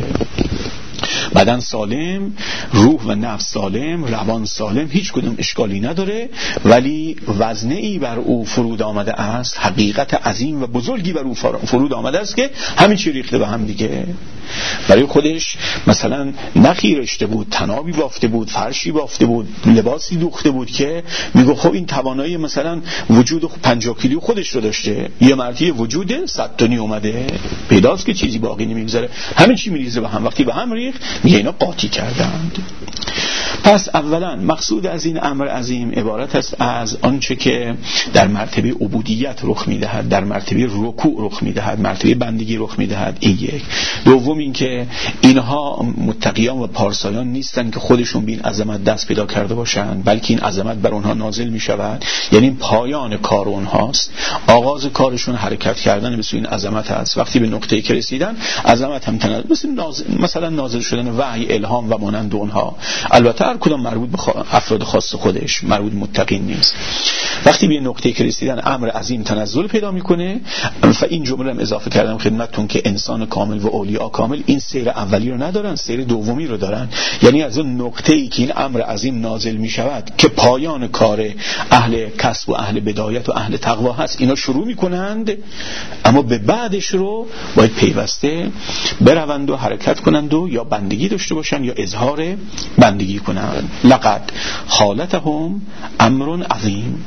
بدن سالم، روح و نفس سالم، روان سالم، هیچ کدوم اشکالی نداره، ولی وزنه ای بر او فرود آمده است، حقیقت عظیم و بزرگی بر او فرود آمده است که همین چی ریخته به هم دیگه. برای خودش مثلا نخی رشته بود، تنابی بافته بود، فرشی بافته بود، لباسی دوخته بود که میگه خب این توانایی مثلا وجود 50 کیلو خودش رو داشته، یه مردی وجود 100 تنی اومده، پیداست که چیزی باقی نمیگذاره، همه چی میریزه به هم. وقتی به هم ریخت میگه اینا قاطی کردند. پس اولا مقصود از این امر عظیم عبارت است از آنچه که در مرتبه عبودیت رخ میدهد، در مرتبه رکوع رخ میدهد، مرتبه بندگی رخ میدهد. این یک. دوم این که اینها متقیان و پارسایان نیستن که خودشون به این عظمت دست پیدا کرده باشند، بلکه این عظمت بر اونها نازل میشود. یعنی پایان کار اونهاست، آغاز کارشون حرکت کردن به سوی این عظمت است. وقتی به نقطه‌ای که رسیدن عظمت هم مثلا نازل شدن وحی، الهام و مانند اونها. البته هر کدام مربوط به افراد خاص خودش، مربوط متقین نیست. وقتی به نقطه‌ای که رسیدن امر عظیم تنزل پیدا میکنه. و این جمله هم اضافه کردم خدمتتون که انسان کامل و اولیاء کامل این سیر اولی رو ندارن، سیر دومی رو دارن. یعنی از اون نقطه‌ای که این امر عظیم نازل میشود که پایان کار اهل کسب و اهل بدایت و اهل تقوا هست، اینا شروع میکنند، اما به بعدش رو باید پیوسته بروند و حرکت کنند و یا بندگی داشته باشند یا اظهار بندگی کنند. لقد حالتهم امر عظیم.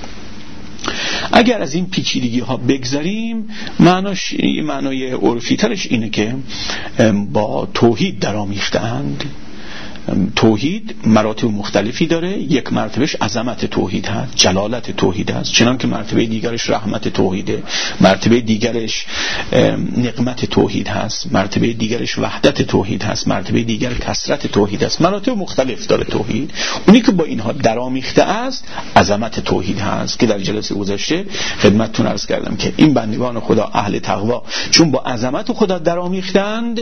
اگر از این پیچیدگی ها بگذریم، معنای عرفی ترش اینه که با توحید درآمیختند. توحید مراتب مختلفی داره. یک مرتبهش عظمت توحید هست، جلالت توحید هست، چنان که مرتبه دیگرش رحمت توحیده، مرتبه دیگرش نقمت توحید هست، مرتبه دیگرش وحدت توحید هست، مرتبه دیگر کثرت توحید هست. مراتب مختلف داره توحید. اونی که با اینها درآمیخته است عظمت توحید هست که در جلسه گذشته خدمتتون عرض کردم که این بندگان خدا اهل تقوا چون با عظمت خدا درآمیختند،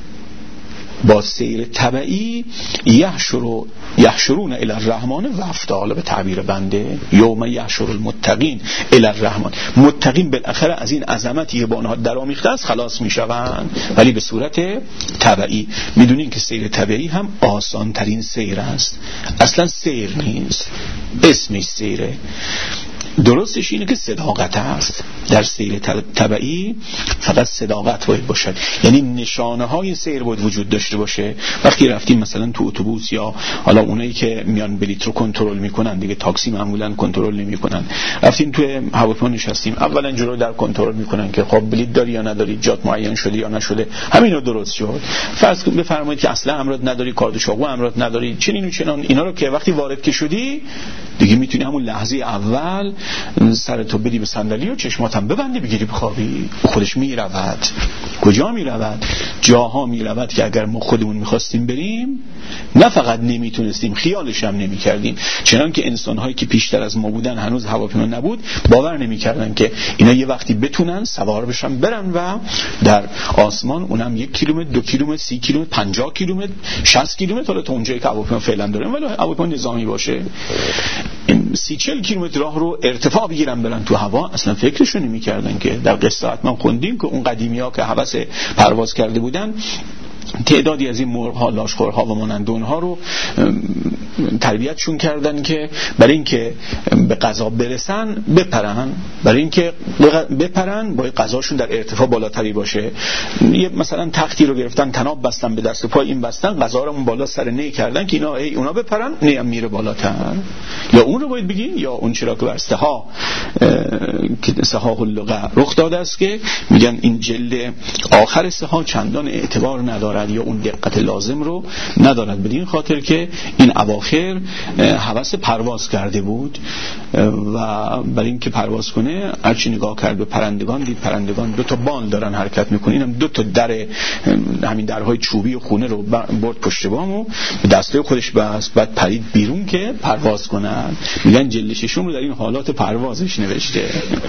با سیر طبعی یحشرون الی الرحمن وفدا. حالا به تعبیر بنده یوم یحشر المتقین الی الرحمن، متقین بالاخره از این عظمتی که با آنها درآمیخته است خلاص میشوند، ولی به صورت طبعی. میدونین که سیر طبعی هم آسان ترین سیر است، اصلا سیر نیست، اسمش سیره. درستش اینه که صداقت هست. در سیر طبعی فقط صداقت باید باشد، یعنی نشانه های سیر باید وجود داشته باشه. وقتی رفتیم مثلا تو اتوبوس یا حالا اونایی که میان بلیط رو کنترل میکنن دیگه، تاکسی معمولا کنترل نمیکنن، رفتیم توی هواپیما نشستیم، اولا جلو در کنترل میکنن که خب بلیط داری یا نداری، جات معین شده یا نشده، همین رو درست شد. فرض کن بفرمایید که اصلا امرات نداری، کارت شاغو امرات نداری، چنین و چنان، اینا رو که وقتی وارد که شدی دیگه میتونی همون لحظه اول سرتو بدی به صندلی و چشماتم ببندی بگیری بخوابی. خودش میرود. کجا میرود؟ جاها میرود که اگر ما خودمون میخواستیم بریم نه فقط نمیتونستیم، خیالش هم نمیکردیم. چنان که انسان‌هایی که پیشتر از ما بودن هنوز هواپیما نبود، باور نمیکردن که اینا یه وقتی بتونن سوار بشن برن و در آسمان، اونم 1 کیلومتر، 2 کیلومتر، 30 کیلومتر، 50 کیلومتر، 60 کیلومتر، حالا تا اونجایی که هواپیما فعلا داره، ولی هواپیما نظامی باشه 30-40 کیلومتر راه رو ارتفاع بگیرن برن تو هوا، اصلا فکرشو نمی‌کردن. که در قصه حتما خوندیم که اون قدیمی‌ها که هوس پرواز کرده بودن، تعدادی از این مرغ‌ها، لاشخورها و مانند اونها رو تربیتشون کردن که برای اینکه به غذا برسن بپرن، برای اینکه بپرن باید غذاشون در ارتفاع بالاتری باشه. یه مثلا تختی رو گرفتن، تناب بستن به دست و پای این بستن، غذا رو اون بالا سر نی کردن که اونا بپرن، نی هم میره بالاتر. یا اون رو باید بگین یا اون چرا که بر سها اللغه رخ داده است که میگن این جلد آخر سها چندان اعتبار ندارد یا اون دقت لازم رو ندارد، بدین خاطر که این اواخر هوس پرواز کرده بود و برای اینکه پرواز کنه هرچی نگاه کرد به پرندگان، دید پرندگان 2 بال دارن حرکت میکنن، اینم 2 در همین درهای چوبی و خونه رو برد پشت بام و به دستای خودش بست، بعد پرید بیرون که پرواز کنن. میگن جلد ششم رو در این حالات پروازش نوشته.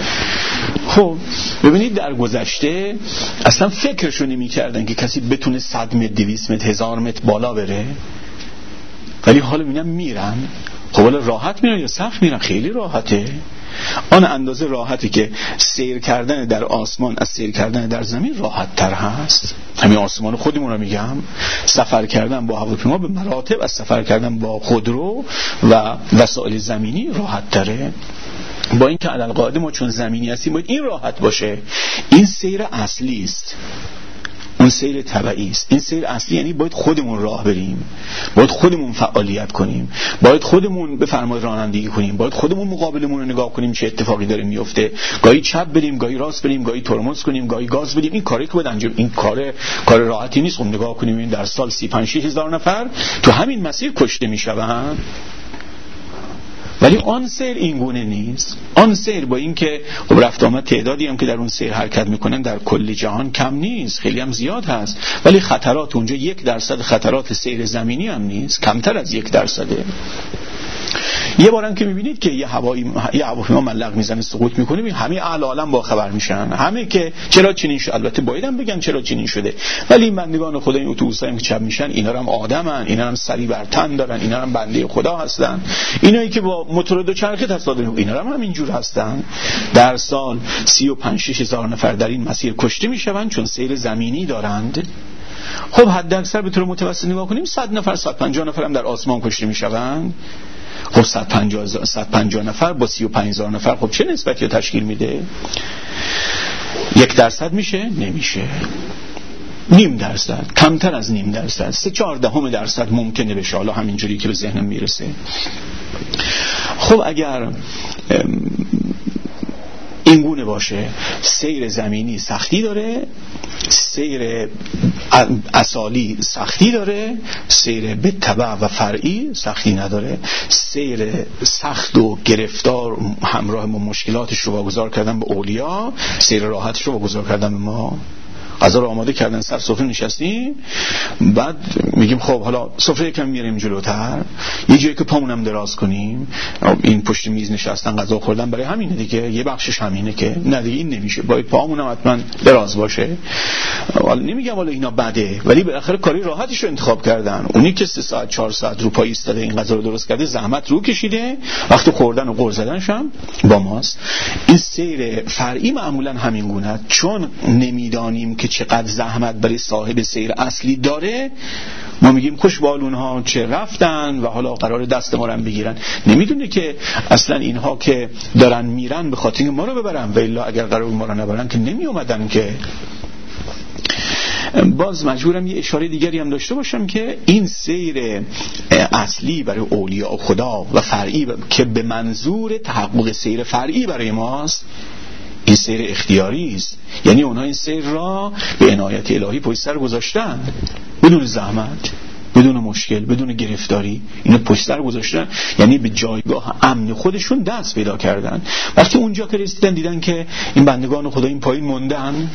خب ببینید در گذشته اصلا فکرشو نمی کردن که کسی بتونه 100 متر 200 متر 1000 متر بالا بره، ولی حالا میرن. خب حالا راحت میرن یا سخت میرن؟ خیلی راحته. آن اندازه راحتی که سیر کردن در آسمان از سیر کردن در زمین راحت تر هست. همین آسمان خودمون رو میگم، سفر کردن با هواپیما به مراتب از سفر کردن با خودرو و وسایل زمینی راحت تره. با این که علالقاعده ما چون زمینی هستیم باید این راحت باشه. این سیر اصلی است، اون سیر تبعی است. این سیر اصلی یعنی باید خودمون راه بریم، باید خودمون فعالیت کنیم، باید خودمون به فرمان رانندگی کنیم، باید خودمون مقابلمون رو نگاه کنیم چه اتفاقی داره میفته، گاهی چپ بریم، گاهی راست بریم، گاهی ترمز کنیم، گاهی گاز بدیم. این کاری که باید انجام، این کار راحتی نیست. خب نگاه کنیم این در سال 35-36 هزار نفر تو همین مسیر کشته میشوند. ولی آن سیر این گونه نیست. آن سیر با این که خب رفت آمد تعدادی هم که در اون سیر حرکت میکنن در کل جهان کم نیست، خیلی هم زیاد هست، ولی خطرات اونجا 1% خطرات سیر زمینی هم نیست، کمتر از 1%. یه بارم که میبینید که یه هواپیما ملق میزنه سقوط میکنه، همه اهل عالم با خبر میشن، همه که چرا چنین شد. البته بایدم بگن چرا چنین شده، ولی این بندگان خدا این اتوبوسایی که چپ میشن اینا هم آدمن، اینا هم سری بر تن دارن، اینا هم بنده خدا هستن. اینایی که با موتور دوچرخه تصادف اینا هم همینجور هستن. در سال 35-36 هزار نفر در این مسیر کشته میشوند چون سیر زمینی دارند. خب حد اکثر به طور متوسط نگاه کنیم 100 نفر 150 نفر هم در آسمان کشته میشوند. خب 150 نفر با 35,000 نفر خب چه نسبتی تشکیل میده؟ 1% میشه؟ نمیشه. 0.5%، کمتر از 0.5%، 0.4% ممکنه بشه، حالا همینجوری که به ذهنم میرسه. خب اگر این گونه باشه، سیر زمینی سختی داره، سیر اصالی سختی داره، سیر به تبع و فرعی سختی نداره. سیر سخت و گرفتار همراه با مشکلاتش رو واگذار کردن به اولیا، سیر راحتش رو واگذار کردن به ما. غذا رو آماده کردن، سر سفره نشستیم، بعد میگیم خب حالا سفره یکم میاریم جلوتر، یه جایی که پامونم دراز کنیم. این پشت میز نشستن غذا خوردن برای همینه دیگه، یه بخشش همینه که نه دیگه این نمیشه، باید پامونم حتما دراز باشه. حالا نمیگم حالا اینا بده، ولی بالاخره کاری راحتش رو انتخاب کردن. اونی که 3 ساعت 4 ساعت رو پای ایستاده این غذا رو درست کرده، زحمت رو کشیده، وقت خوردن و غر زدنش هم با ماست. این سیر فرعی معمولا همین گونه، چون نمیدانیم که چقدر زحمت برای صاحب سیر اصلی داره، ما میگیم خوش بالونها چه رفتن و حالا قرار دست ما رو هم بگیرن. نمیدونه که اصلا اینها که دارن میرن به خاطر ما رو ببرن، و الا اگر قرار ما رو نبرن که نمی اومدن که. باز مجبورم یه اشاره دیگری هم داشته باشم که این سیر اصلی برای اولیاء خدا و فرعی که به منظور تحقق سیر فرعی برای ماست، این سیر اختیاری است. یعنی اونها این سیر را به عنایت الهی پشت سر گذاشتن، بدون زحمت، بدون مشکل، بدون گرفتاری، اینو پشت سر گذاشتن، یعنی به جایگاه امن خودشون دست پیدا کردن. وقتی اونجا که رسیدن دیدن که این بندگان خدا این پایین موندن،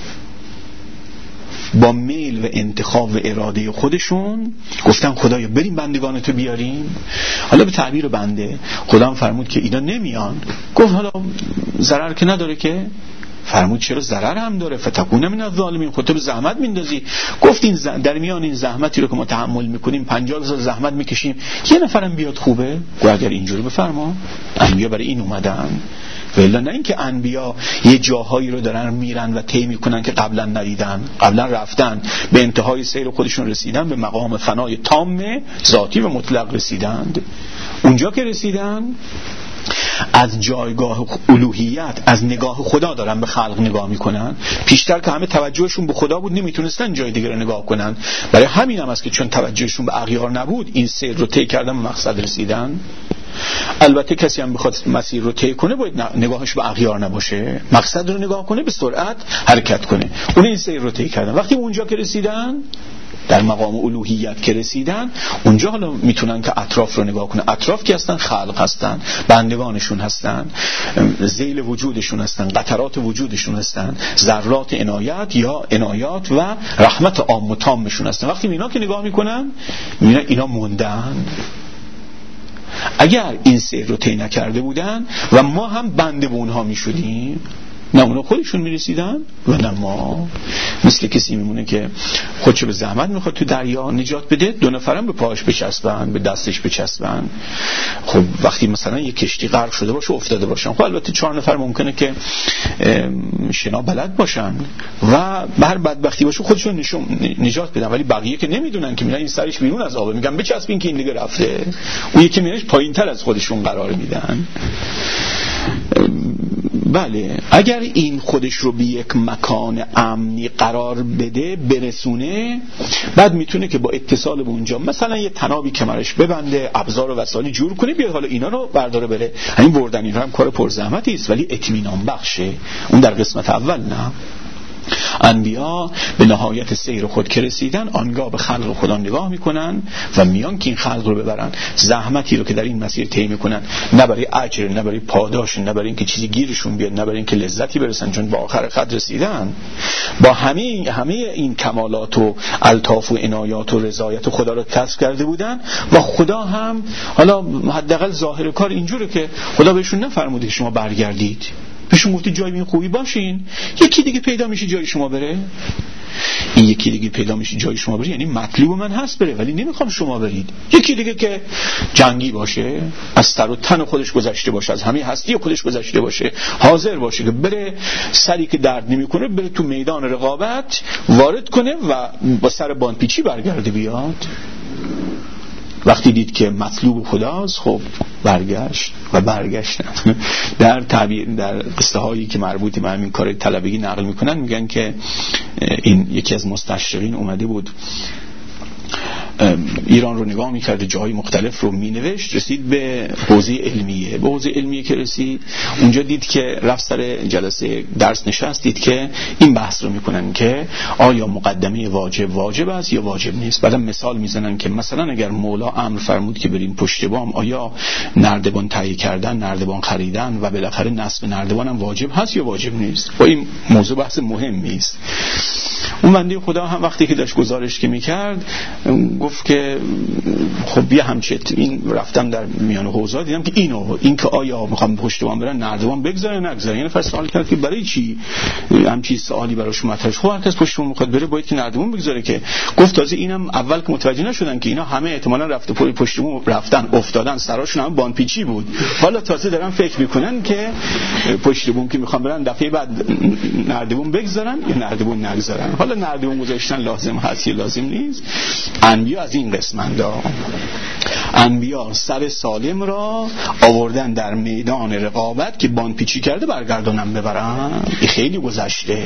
با میل و انتخاب و اراده خودشون گفتن خدایا بریم بندگان تو بیاریم. حالا به تعبیر بنده خدا هم فرمود که اینا نمیان. گفت حالا ضرر که نداره که؟ فرمود چرا ضرر هم داره، فتکون من الظالمین، خودت به زحمت میندازی. گفت این در میان این زحمتی رو که ما تحمل میکنیم 50 سال زحمت میکشیم، یه نفرم بیاد خوبه. گفت اگر اینجوری بفرما، انبیا برای این اومدن ولی نه اینکه انبیا یه جاهایی رو دارن میرن و طی میکنن که قبلا ندیدن، قبلا رفتن به انتهای سیر خودشون رسیدن، به مقام فنای تام ذاتی و مطلق رسیدند. اونجا که رسیدن از جایگاه الوهیت، از نگاه خدا دارن به خلق نگاه میکنن. پیشتر که همه توجهشون به خدا بود نمیتونستن جای دیگه رو نگاه کنن، برای همین هم است که چون توجهشون به اغیار نبود این سیر رو طی کردن به مقصد رسیدن. البته کسی هم بخواد مسیر رو طی کنه باید نگاهش به اغیار نباشه، مقصد رو نگاه کنه، به سرعت حرکت کنه. اون این سیر رو طی کردن. وقتی اونجا که رسیدن، در مقام الوهیت که رسیدن، اونجا حالا میتونن که اطراف رو نگاه کنن. اطراف که هستن؟ خلق هستن، بندگانشون هستن، ذیل وجودشون هستن، قطرات وجودشون هستن، ذرات عنایت یا عنایات و رحمت عام و تامشون هستن. وقتی اینا که نگاه میکنن میبینن اینا موندن. اگر این سیر رو طی نکرده بودن و ما هم بنده به اونها میشدیم، نه اونا خودشون میرسیدن و نه ما. مثل کسی میمونه که خودشو به زحمت میخواد تو دریا نجات بده، 2 نفرم به پاهاش بچسبن، به دستش بچسبن. خب وقتی مثلا یک کشتی غرق شده باشه، افتاده باشن، خب البته 4 نفر ممکنه که شنا بلد باشن و به هر بدبختی باشه خودشون نجات بدن، ولی بقیه که نمیدونن که میرن این سرش بیرون از آب، میگن بچسبین که این دیگه رفته. اون یکی میرش پایینتر از خودشون قرار میدن. بله، اگر این خودش رو به یک مکان امنی قرار بده، برسونه، بعد میتونه که با اتصال به اونجا مثلا یه تنابی کمرش ببنده، ابزار و وسایلی جور کنه، بیاد حالا اینا رو برداره بره. همین بردن اینا هم کار پرزحمتی است ولی اطمینان بخشه. اون در قسمت اول نه. انبیا به نهایت سیر خود که رسیدن، آنگاه به خلق خدا نگاه میکنن و میان که این خلق رو ببرن. زحمتی رو که در این مسیر طی میکنن، نه برای اجر، نه برای پاداش، نه برای اینکه چیزی گیرشون بیاد، نه برای اینکه لذتی برسن، چون با آخر خط رسیدن. با همه این کمالات و الطاف و عنایات و رضایت خدا رو کسب کرده بودن و خدا هم حالا حداقل ظاهر کار اینجوره که خدا بهشون نفرموده که شما برگردید، بهشون گفتی جای این خوبی باشین، یکی دیگه پیدا میشه جای شما بره. این یکی دیگه پیدا میشه جای شما بره یعنی مطلوب من هست بره، ولی نمیخوام شما برید. یکی دیگه که جنگی باشه، از سر و تن خودش گذشته باشه، از همه هستی خودش گذشته باشه، حاضر باشه که بره، سری که درد نمیکنه بره تو میدان رقابت وارد کنه و با سر باندپیچی برگرده بیاد. وقتی دید که مطلوب خداست، خب برگشتن. در قصه هایی که مربوط به همین کار طلبگی نقل میکنن، میگن که این یکی از مستشرقین اومده بود ایران رو نگاه میکرد، جاهای مختلف رو مینوشت، رسید به حوزه علمیه. به حوزه علمیه که رسید، اونجا دید که رفت سر جلسه درس نشست، دید که این بحث رو میکنن که آیا مقدمه واجب است یا واجب نیست. بعدم مثال میزنن که مثلا اگر مولا امر فرمود که بریم پشت بام، آیا نردبان تهیه کردن، نردبان خریدن و بالاخره نصب نردبان هم واجب هست یا واجب نیست؟ با این موضوع بحث مهمی است. اون بنده خدا هم وقتی که داشت گزارش که میکرد، گفت که خب بیا همچت این رفتم در میان حوزه، دیدم که این که آیا میخوام پشت بام برن نردبان بگذاره نگذاره. یعنی فرض سوال کرد که برای چی همچین سوالی براش مطرح شد؟ هر کس پشت بام میخواد بره باید که نردبان بگذاره که. گفت تازه اینم اول که متوجه نشدن که اینا همه احتمالاً رفته پشت بام رفتن افتادن، سراشون هم باندپیچی بود. حالا تازه دارن فکر میکنن که پشت بام که میخوام برن دفعه بعد نردبان بگذارن یا نردبان نگذارن. حالا نردبان گذاشتن لازم هست یا لازم نیست. انبیا از این قسمندا، انبیا سر سالم را آوردن در میدان رقابت که باندپیچی کرده برگردونن ببرن. این خیلی گذشته،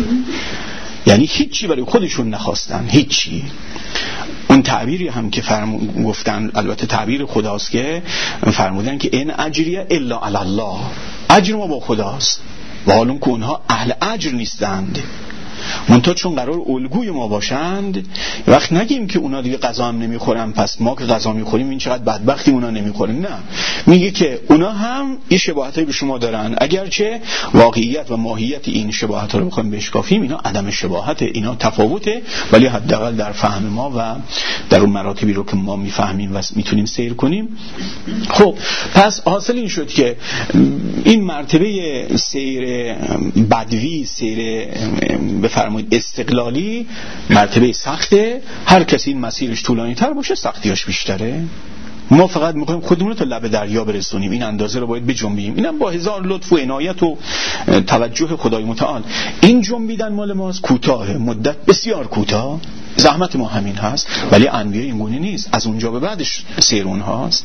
یعنی هیچی برای خودشون نخواستن، هیچی. اون تعبیری هم که گفتن، البته تعبیر خداست، که فرمودن که این اجریه الا علی الله، اجر ما با خداست و حالون که اونها اهل اجر نیستند. منتها چون قرار الگوی ما باشند، وقت نگیم که اونا دیگه غذا هم نمیخورن پس ما که غذا میخوریم این چقدر بدبختیم اونا نمیخورن. نه، میگه که اونا هم این شباهتایی به شما دارن، اگرچه واقعیت و ماهیت این شباهت رو بخوایم بشکافیم اینا عدم شباهته، اینا تفاوته، ولی حداقل در فهم ما و در اون مراتبی رو که ما میفهمیم و میتونیم سیر کنیم. خب پس حاصل این شد که این مرتبه سیر بدوی، سیر بفرمایید استقلالی، مرتبه سخته. هر کسی این مسیرش طولانی تر باشه سختیاش بیشتره. ما فقط میخوایم خودمون رو تا لب دریا برسونیم، این اندازه رو باید بجنبیم. اینم با هزار لطف و عنایت و توجه خدای متعال. این جنبیدن مال ماست، کوتاه، مدت بسیار کوتاه، زحمت ما همین هست، ولی انبیا این گونه نیست. از اونجا به بعدش سیر اونهاست.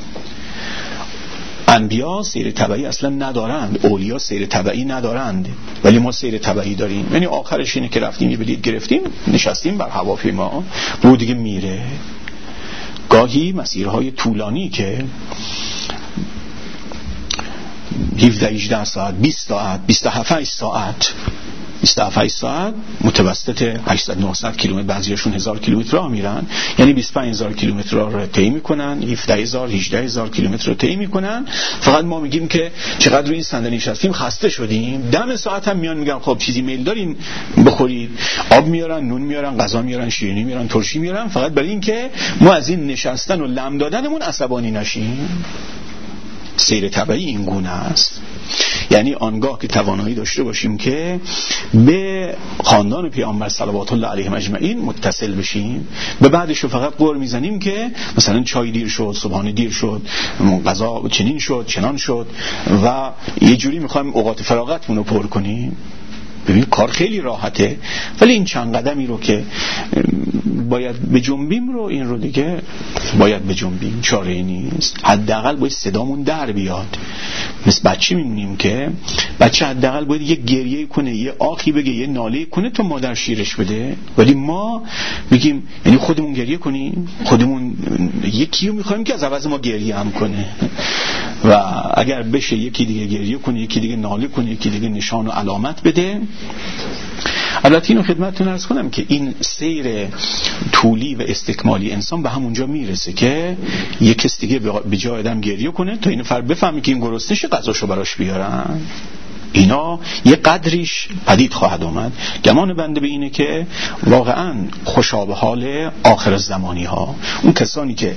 انبیا سیر تبعی اصلا ندارند، اولیا سیر تبعی ندارند، ولی ما سیر تبعی داریم. یعنی آخرش اینه که رفتیم یه بلیط گرفتیم، نشستیم بر هواپیما، رو دیگه میره. گاهی مسیرهای طولانی که 17-18 ساعت، 20 ساعت، 27 ساعت متوسط 800-900 کیلومتر، بعضیاشون 1000 کیلومتر راه میرن، یعنی 25000 کیلومتر راه رو طی میکنن، 17000-18000 کیلومتر رو طی میکنن. فقط ما میگیم که چقدر روی این صندلی نشستیم خسته شدیم، دم ساعت هم میان میگن خب چیزی میل دارین بخورید، آب میارن، نون میارن، غذا میارن، شیرینی میارن، ترشی میارن، فقط برای این که ما از این نشستن و لم دادنمون عصبانی نشیم. سیر تبعی این گونه است. یعنی آنگاه که توانایی داشته باشیم که به خاندان پیامبر صلوات الله علیهم اجمعین متصل بشیم، به بعدش رو فقط قور میزنیم که مثلا چای دیر شد، صبحانه دیر شد، غذا چنین شد، چنان شد و یه جوری میخوایم اوقات فراغتمون رو پر کنیم. ببین کار خیلی راحته، ولی این چند قدمی رو که باید بجنبیم رو، این رو دیگه باید بجنبیم، چاره نیست. حداقل باید صدامون در بیاد. مثل بچه میمونیم که بچه حداقل باید یه گریه کنه، یه آخی بگه، یه ناله کنه تا مادر شیرش بده، ولی ما میگیم یعنی خودمون گریه کنیم، خودمون یکی رو میخوایم که از عوض ما گریه هم کنه، و اگر بشه یکی دیگه گریه کنه، یکی دیگه ناله کنه، یکی دیگه نشان و علامت بده. البته اینو خدمتتون عرض کنم که این سیر طولی و استکمالی انسان به همونجا میرسه که یک کس دیگه به جای آدم گریه کنه تا این فرد بفهمی که این گرسنه‌شه، غذاشو براش بیارن. اینا یه قدریش پدید خواهد آمد. گمان بنده به اینه که واقعا خوشا به حال آخر الزمانی ها، اون کسانی که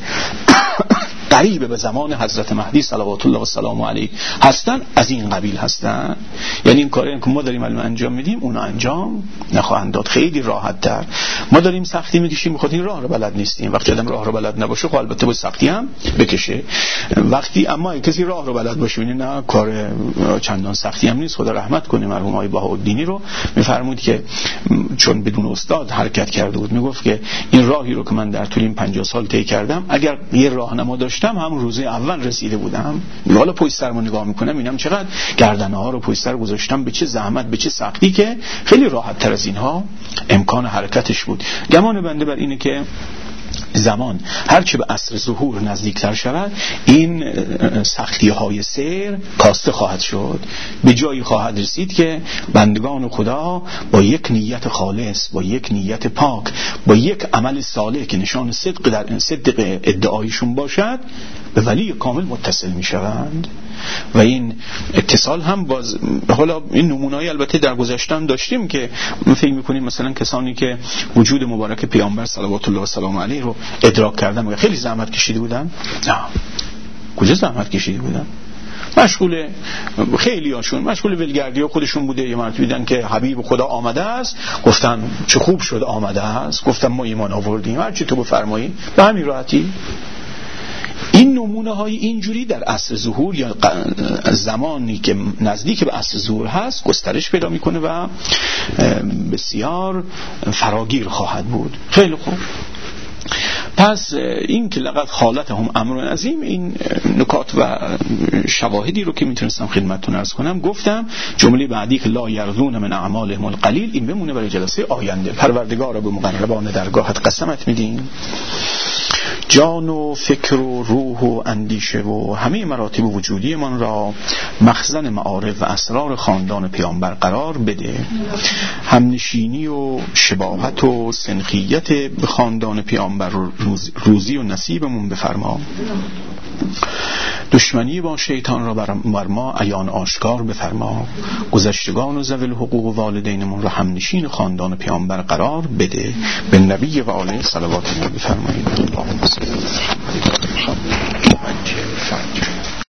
قریب به زمان حضرت مهدی صلوات الله و سلام علیه هستن، از این قبیل هستن. یعنی این کاری که ما داریم الان انجام میدیم اونا انجام نخواهند داد، خیلی راحت تر. ما داریم سختی میکشیم بخاطر این راه رو بلد نیستیم. وقتی آدم راه رو بلد نباشه خب البته باید سختی هم بکشه. وقتی اما کسی راه رو بلد باشه، یعنی نه کار چندان سختی هم نیست. خدا رحمت کنه مرحوم آقای بهاءالدینی رو، میفرمود که چون بدون استاد حرکت کرده بود، میگفت که این راهی رو که من در طول این 50 سال طی کردم، اگر یه راهنما داشتم همون روزه اول رسیده بودم. حالا پشت سرمو نگاه میکنم اینم چقدر گردنه ها رو پشت سر گذاشتم، به چه زحمت، به چه سختی، که خیلی راحت تر از اینها امکان حرکتش بود. گمان بنده بر اینه که زمان هرچه به عصر ظهور نزدیکتر شود، این سختی های سیر کاسته خواهد شد، به جایی خواهد رسید که بندگان خدا با یک نیت خالص، با یک نیت پاک، با یک عمل صالح که نشان صدق در صدق ادعایشون باشد، به ولی کامل متصل می شوند. و این اتصال هم باز، حالا این نمونه‌ای البته در گذشته هم داشتیم که فکر می‌کنیم مثلا کسانی که وجود مبارک پیامبر صلوات الله و سلام علیه رو ادراک کردن خیلی زحمت کشیده بودن. نه، کجا زحمت کشیده بودن؟ مشغول، خیلی هاشون مشغول ولگردی ها خودشون بوده. یه مرتبه دیدن که حبیب خدا آمده است، گفتن چه خوب شد آمده است، گفتن ما ایمان آوردیم، هر چی تو بفرمایی. به همین راحتی. این نمونه های اینجوری در عصر ظهور یا زمانی که نزدیک به عصر ظهور هست گسترش پیدا میکنه و بسیار فراگیر خواهد بود. خیلی خوب. پس این که لقد خالتهم امر عظیم، این نکات و شواهدی رو که میتونستم خدمتتون عرض کنم گفتم. جمله بعدی که لا یرضون من اعمالهم القلیل، این بمونه برای جلسه آینده. پروردگار را به مقربان درگاهت قسمت میدیم، جان و فکر و روح و اندیشه و همه مراتب وجودی من را مخزن معارف و اسرار خاندان پیامبر قرار بده. همنشینی و شباهت و سنخیت به خاندان پیامبر روزی و نصیبمون بفرما. دشمنی با شیطان را بر ما عیان آشکار بفرما. گذشتگان و ذوی الحقوق و والدینمون را همنشین خاندان پیامبر قرار بده. به نبی و آله صلوات الله بفرمایید.